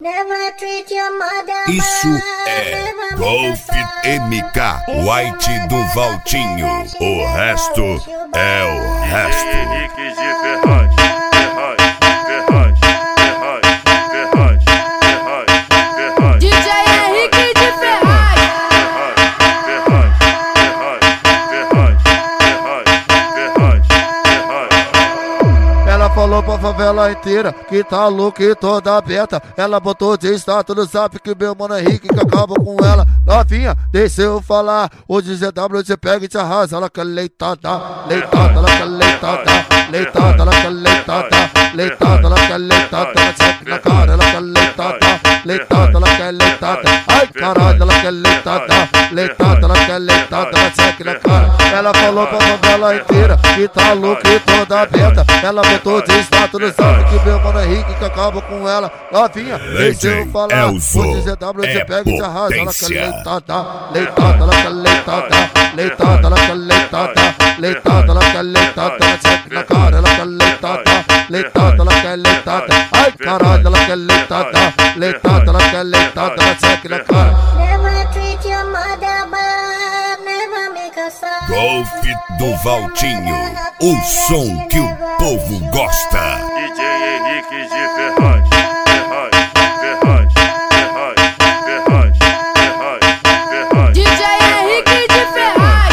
Isso é Golf MK White do Valtinho. O resto é o resto. Henrique de Ferraz. DJ Henrique de Ferraz. Ela falou pra favela inteira que tá louca e toda aberta. Ela botou de status no zap que meu mano Henrique que acaba com ela. Novinha, deixa eu falar. Hoje ZW você pega e te arrasa. Ela quer leitada, leitada, ela quer leitada, leitada, ela quer leitada, leitada, ela quer leitada. Ela segue na cara, ela quer leitada, leitada, ela quer leitada. Ai caralho, ela quer leitada, leitada, ela quer leitada. Ela segue na cara. Ela falou pra favela inteira que tá louca e toda aberta. Ela botou de status no zap que meu mano Henrique que acaba com ela. Novinha, deixa eu falar. Hoje ZW você pega e te arrasa. Ela quer leitada, leitada, ela quer leitada, leitada, ela quer leitada, leitada, ela quer leitada. Ela segue na cara, ela quer leitada, leitada, ela quer leitada. Ai caralho, ela quer leitada, leitada, ela quer leitada. Ela segue na cara. Golf do Valtinho, o som que o povo gosta. DJ Henrique de Ferraz. DJ Henrique de Ferraz.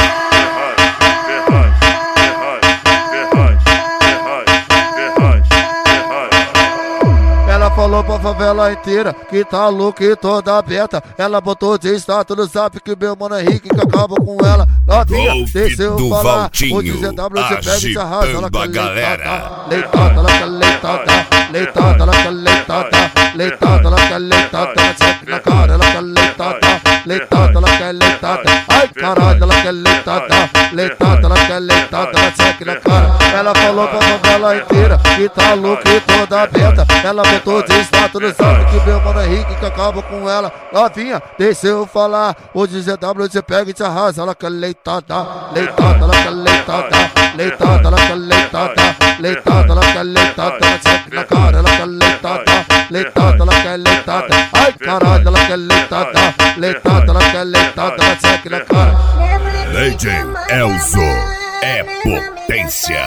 Ela falou pra favela inteira que tá louca e toda aberta. Ela botou de status no zap que meu mano Henrique que acaba com ela. Novinha, deixa eu falar. Hoje ZW você pega e te arrasa. Ela quer leitada, leitada, ela quer leitada, leitada, ela quer leitada, leitada, ela quer leitada. Ela segue na cara, ela quer leitada, leitada, ela quer leitada. Ai caralho, ela quer leitada, leitada, ela quer leitada. Ela segue na cara. Ela falou pra favela inteira que tá louca e toda aberta. Ela botou de status no zap que meu mano Henrique que acaba com ela. Novinha, deixa eu falar. Hoje ZW você pega e te arrasa. Ela quer leitada, leitada, ela quer leitada, leitada, ela quer leitada, leitada, ela quer leitada. Ela segue na cara, ela quer leitada, leitada, ela quer leitada. Ai caralho, ela quer leitada, leitada, ela quer leitada. Ela segue na cara. Lady Elzo é potência.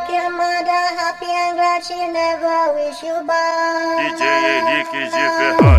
DJ Henrique de Ferraz.